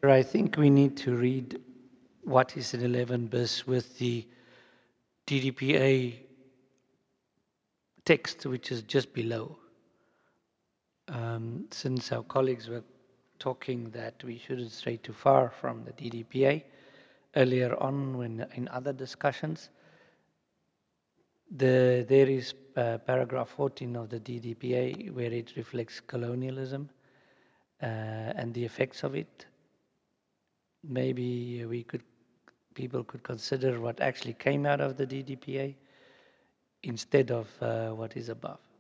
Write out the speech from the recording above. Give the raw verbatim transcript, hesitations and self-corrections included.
I think we need to read what is in eleven bis with the D D P A text, which is just below. Um, since our colleagues were talking that we shouldn't stray too far from the D D P A earlier on when in other discussions, the, there is uh, paragraph fourteen of the D D P A where it reflects colonialism uh, and the effects of it. Maybe we could, people could consider what actually came out of the D D P A instead of uh, what is above.